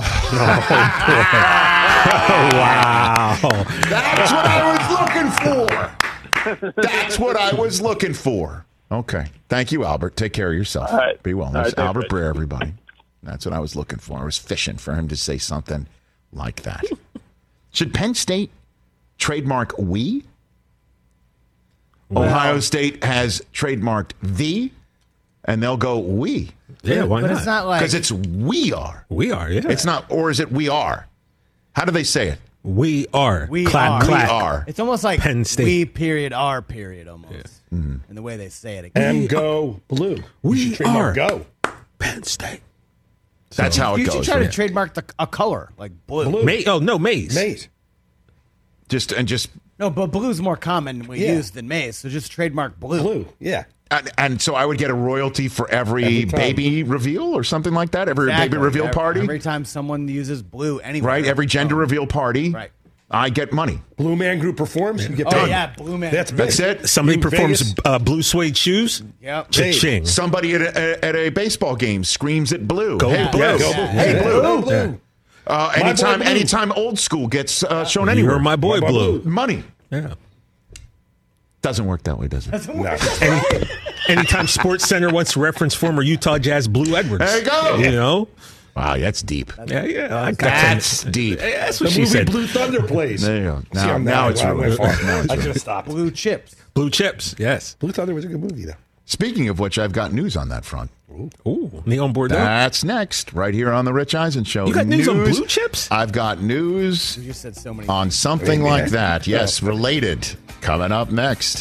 wow, that's what I was looking for. That's what I was looking for. Okay, thank you, Albert. Take care of yourself. All right. Be well. All right, Albert Breer, everybody. That's what I was looking for. I was fishing for him to say something like that. Should Penn State trademark "we"? Wow. Ohio State has trademarked "the," and they'll go "we." Yeah, why but not? It's not like because it's "we are." We are. Yeah. It's not, or is it "we are"? How do they say it? We are. We clack, are. Clack. We are. It's almost like Penn State. we period are period almost. Yeah. Mm-hmm. In the way they say it. And go blue. We are. Go. Penn State. So, That's how it you goes. You should try right? to trademark the, a color like blue. blue. May, oh no, maize. Maize. Just and just no, but blue's more common we yeah. use than maize. So just trademark blue. Blue. Yeah. and, and so I would get a royalty for every, every baby reveal or something like that. Every Exactly. baby reveal every, party. Every time someone uses blue, anywhere. Right. Every gender oh. reveal party. Right. I get money. Blue Man Group performs. You get Oh, paid. yeah, Blue Man. That's, That's big. it. Somebody In performs Vegas? uh, blue suede shoes. Yep. Cha-ching. Somebody at a, at a baseball game screams at Blue. Go hey, Blue. Blue. Yeah, go Blue. Hey, Yeah. Blue. Go Blue. Uh, My anytime, boy Blue. anytime Old School gets uh, shown anywhere. You're my boy, My boy Blue. Blue. Money. Yeah. Doesn't work that way, does it? No. Any, anytime Sports Center wants to reference former Utah Jazz Blue Edwards. There you go. You know? Wow, that's deep. Yeah, yeah. I got That's some- deep. Yeah, That's The what she movie said. Blue Thunder plays. There you go. See, Now, I'm now now it's wow, really my fault. now it's I really- should have stopped. Blue chips. Blue chips. Yes. Blue Thunder was a good movie, though. Speaking of which, I've got news on that front. Ooh, Neon Bordeaux. That's next, right here on the Rich Eisen Show. You got news on blue chips? I've got news You said so many. on something Wait, like man. that. Yes, related. Coming up next.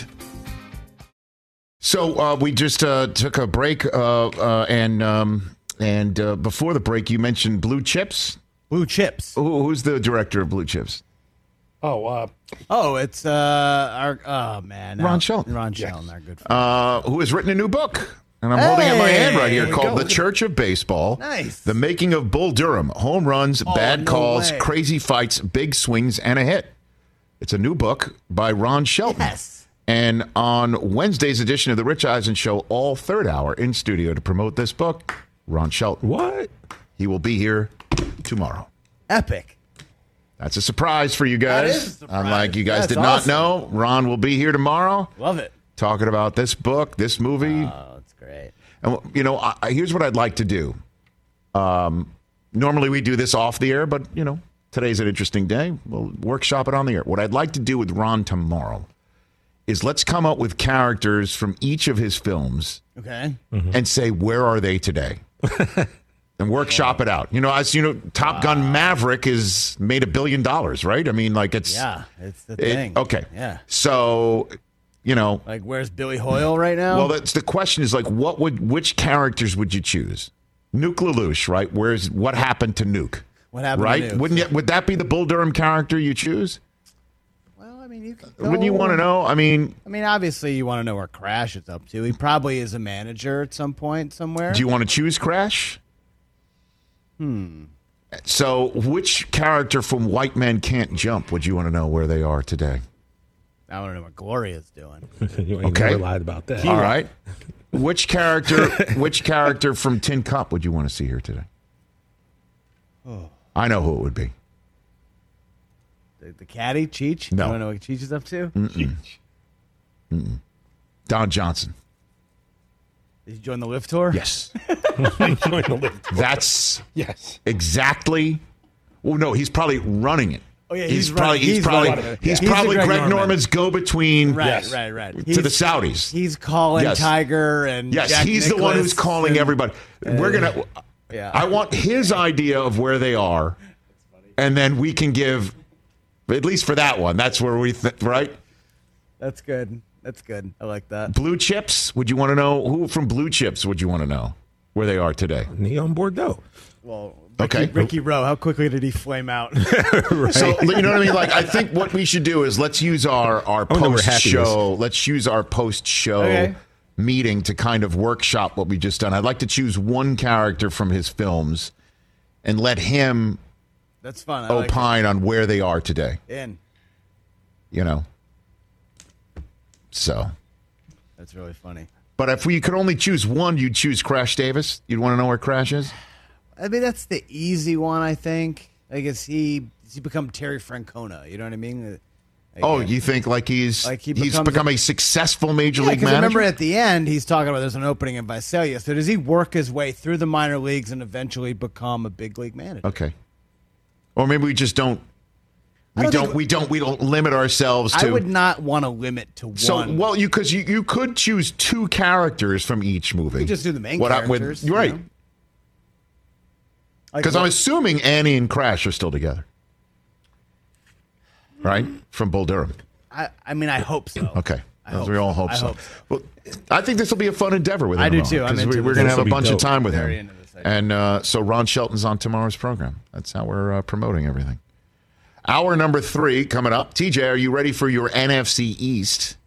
So uh, we just uh, took a break, uh, uh, and um, and uh, before the break, you mentioned Blue Chips. Blue chips. Who, who's the director of Blue Chips? Oh, uh, Oh, it's uh our oh man. Ron uh, Shelton. Ron Shelton, our good friend. Uh, who has written a new book. And I'm holding it in my hand right here Hey, called go. The Church of Baseball. Nice. The Making of Bull Durham. Home runs, Oh, bad no calls, way. crazy fights, big swings, and a hit. It's a new book by Ron Shelton. Yes. And on Wednesday's edition of The Rich Eisen Show, all third hour in studio to promote this book, Ron Shelton. What? He will be here tomorrow. Epic. That's a surprise for you That guys. is a surprise. Unlike you guys That's did not awesome. know, Ron will be here tomorrow Love it. talking about this book, this movie. Oh, it's great. And, you know, I, I- here's what I'd like to do. Um, normally we do this off the air, but, you know, today's an interesting day. We'll workshop it on the air. What I'd like to do with Ron tomorrow is let's come up with characters from each of his films Okay. and say, where are they today? And workshop it out. You know, as you know, Top Gun Maverick is made a billion dollars, right? I mean, like it's Yeah, it's the it- thing. okay. Yeah. So, you know, Like, where's Billy Hoyle right now? well, that's the question is like, what would which characters would you choose? Nuke Lelouch, right? Where's what happened to Nuke? What happened to right? Nuke? Wouldn't you, would that be the Bull Durham character you choose? well, I mean, you could Wouldn't you go- want to know? I mean, I mean, obviously, you want to know where Crash is up to. He probably is a manager at some point somewhere. do you want to choose Crash? Hmm. So, which character from White Men Can't Jump would you want to know where they are today? I want to know what Gloria's doing. You ain't Okay. never lied about that. All right. Which character? Which character from Tin Cup would you want to see here today? Oh. I know who it would be. The, the caddy, Cheech? No. You want to know what Cheech is up to? Don Johnson. Did he join the lift tour? Yes. Join the lift. That's Yes. exactly. Well, no, he's probably running it. Oh, yeah, he's, he's probably running- he's, he's probably running it. he's Yeah. He's probably the Greg, Greg Norman. Norman's go between Right, Yes. right, right. to He's- the Saudis. He's calling Yes. Tiger and Yes, Jack he's the one who's Nicklaus calling and- everybody. We're gonna. Yeah. I want his idea of where they are, and then we can give, at least for that one. That's where we th- right. That's good. That's good. I like that. Blue Chips. Would you want to know who from Blue Chips? Would you want to know where they are today? Neon Bordeaux. Well, Ricky, Okay. Ricky Rowe, how quickly did he flame out? So you know what I mean? Like I think what we should do is let's use our our Oh, no, we're post happy show. Let's use our post show Okay. meeting to kind of workshop what we just done. I'd like to choose one character from his films and let him That's fun. I like opine on where they are today. it. In. You know. So, That's really funny. but if we could only choose one, you'd choose Crash Davis. You'd want to know where Crash is. I mean, that's the easy one, I think. I guess he does he become Terry Francona. You know what I mean? Like, Oh, you think like he's Like he he's becomes become a- a, successful major Yeah, league because manager? remember at the end, he's talking about there's an opening in Visalia. So does he work his way through the minor leagues and eventually become a big league manager? Okay. Or maybe we just don't. I We don't don't. think- We don't. We don't limit ourselves to. I would not want to limit to So one. well, you because you, you could choose two characters from each movie. You just do the main What I- characters. with, you're right. you know? Like Because I'm what- assuming Annie and Crash are still together, right? From Bull Durham. I, I mean, I hope so. Okay. I As hope we all so. hope I so. hope so. Well, I think this will be a fun endeavor with him. I do tomorrow, too. I'm 'cause into we, we're this. going to This have a will be bunch of dope. time with Very him. into this idea. And uh, so Ron Shelton's on tomorrow's program. That's how we're uh, promoting everything. Hour number three coming up. T J, are you ready for your N F C East?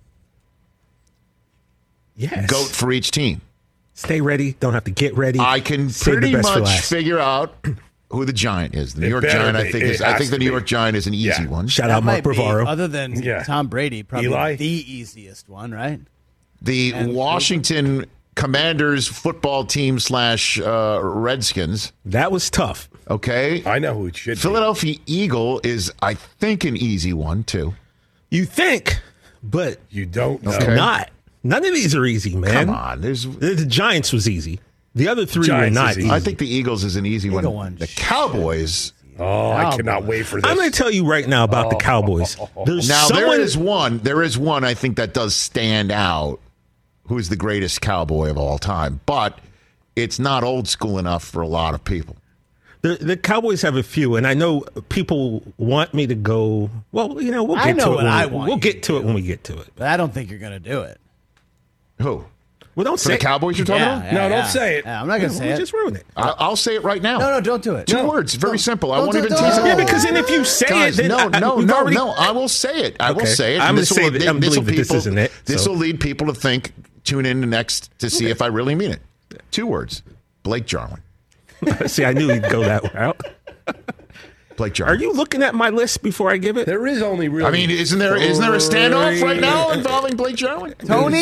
Yes. Goat for each team. Stay ready. Don't have to get ready. I can Save the pretty best for much last. figure out who the Giant is. The New It York better Giant, I be. think, It is. I has think the to New be. York Giant is an easy Yeah. one. Shout That out Mark might be, Bavaro. other than Yeah. Tom Brady, probably Eli? the easiest one, right? The And- Washington Commanders football team slash uh, Redskins. That was tough. Okay. I know who it should Philadelphia Eagle is, I think, an easy one, too. You think, but be. You don't know. Okay. not. None of these are easy, man. Come on. There's. The, the Giants was easy. The other three Giants were not is easy. easy. I think the Eagles is an easy Eagle one. one. The Cowboys. Oh, I Cowboys. cannot wait for this. I'm going to tell you right now about the Cowboys. There's Now, someone, there is one. There is one I think that does stand out. Who's the greatest Cowboy of all time? But it's not old school enough for a lot of people. The, the Cowboys have a few, and I know people want me to go. Well, you know, we'll I get know to it. what When I we, want we'll you get to to it do. when we get to it. But I don't think you're going to do it. Who? Well, don't For say the Cowboys you're talking Yeah, about? yeah, No, don't yeah. say it. Yeah, I'm not going to say We'll it. just ruin it. I- I'll say it right now. No, no, don't do it. Two No. words. Very Don't- simple. I don't won't do- even don't- tease don't- it. Yeah, because then if you say Guys, it, then no, I, no, we've no, already, no. I will say it. I will Okay. say it. I'm And gonna this say will- that- I'm this will believe that this people- isn't it, This so. will lead people to think, tune in to next to see if I really mean it. Two words. Blake Jarwin. See, I knew he'd go that route. Blake Jarwin. Are you looking at my list before I give it? There is only really. I mean, isn't there isn't there a standoff right now involving Blake Jarwin? Tony?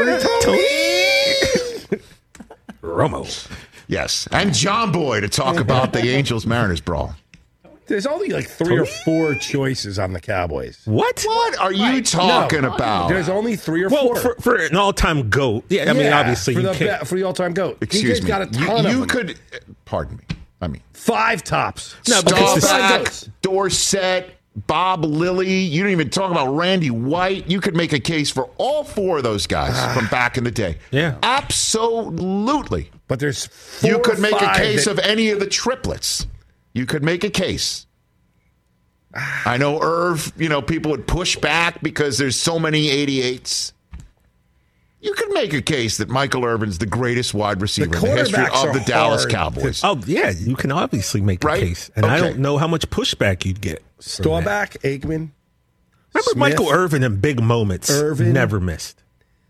Romo. Yes, and John Boy to talk about the Angels Mariners brawl. There's only like three or four choices on the Cowboys. What? What are you talking No, about? There's only three or Well, four. for, for an all-time GOAT. Yeah, I mean, Yeah, obviously for you the can't. be- for the all-time goat. Excuse D J's me. got a you ton of you them. could, pardon me. I mean, Five tops. No, because the- Staubach, Dorsett, Bob Lilly. You don't even talk about Randy White. You could make a case for all four of those guys from back in the day. Yeah. Absolutely. But there's four You could make a five case that- of any of the triplets. You could make a case. I know Irv, you know, people would push back because there's so many eighty-eights. You could make a case that Michael Irvin's the greatest wide receiver in the history quarterbacks of the are Dallas hard Cowboys. Oh, yeah, you can obviously make Right? a case. And I Okay. don't know how much pushback you'd get. from that. Staubach, Aikman. Remember Smith, Michael Irvin in big moments? Irvin. Never missed.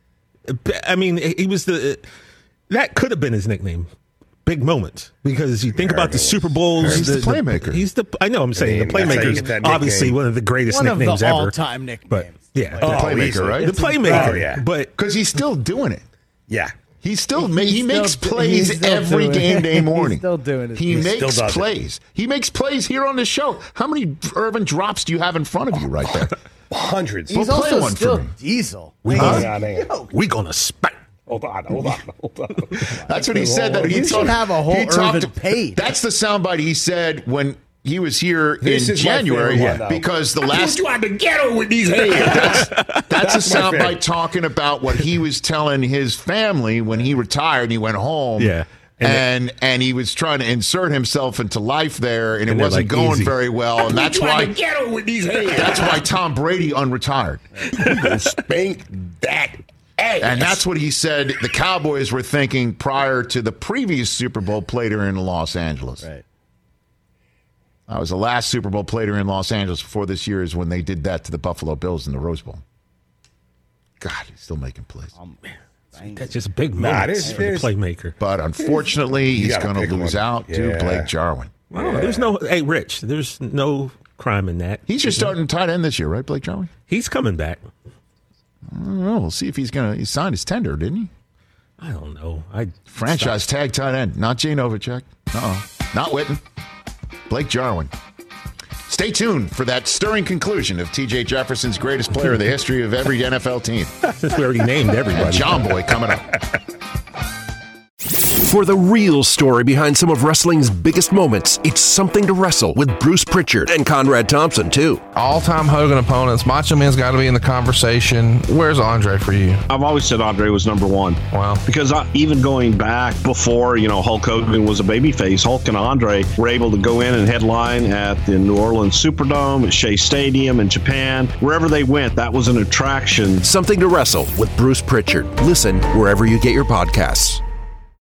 I mean, he was the. That could have been his nickname. Big moments, because you think about the Super Bowls. He's the playmaker. he's the. I know. I'm saying I mean, the that's how you playmaker. get that Obviously, nickname. one of the greatest One of nicknames the ever. all-time nicknames. But yeah, The Oh, playmaker, easily. right? the playmaker. Oh, yeah. But Because he's still doing it. Yeah. He still ma- he He's makes still- plays he's still every doing game it. day He's morning. still doing it. He, He makes still does it. plays. He makes plays here on the show. How many Irvin drops do you have in front of you right there? Hundreds. He's Well, play also one for still me. Diesel. Hang Like, on, hang on. we gonna spank. Hold on, hold on, hold on. That's what he said. That he You should talked- have a whole he talked- Irvin page. That's the soundbite he said when he was here This in is my January. favorite one, though. Because the last you had to get her with these hands. that's, that's a my favorite. soundbite talking about what he was telling his family when he retired and he went home. Yeah. And And and, he was trying to insert himself into life there, and it And they're wasn't like, going easy. very well. And that's you had why to get her with these hands. that's why Tom Brady unretired. Go spank that ass. And that's what he said the Cowboys were thinking prior to the previous Super Bowl plate in Los Angeles. Right. That was the last Super Bowl plate in Los Angeles before this year is when they did that to the Buffalo Bills in the Rose Bowl. God, he's still making plays. That's just big Nah, moments there's- for the there's- playmaker. But unfortunately, he's gotta going to pick lose one. out to Yeah. Blake Jarwin. Well, there's no. Hey, Rich, there's no crime in that. He's just starting tight end this year, right, Blake Jarwin? He's coming back. I don't know. We'll see if he's going to. He signed his tender, didn't he? I don't know. I Franchise tag tight end. Not Jay Novacek. Uh-oh. Not Witten. Blake Jarwin. Stay tuned for that stirring conclusion of T J Jefferson's greatest player in the history of every N F L team. Since we already named everybody. John Boy coming up. For the real story behind some of wrestling's biggest moments, it's Something to Wrestle with Bruce Pritchard and Conrad Thompson, too. All-time Hogan opponents. Macho Man's got to be in the conversation. Where's Andre for you? I've always said Andre was number one. Wow. Because I, even going back before, you know, Hulk Hogan was a babyface, Hulk and Andre were able to go in and headline at the New Orleans Superdome, at Shea Stadium in Japan. Wherever they went, that was an attraction. Something to Wrestle with Bruce Pritchard. Listen wherever you get your podcasts.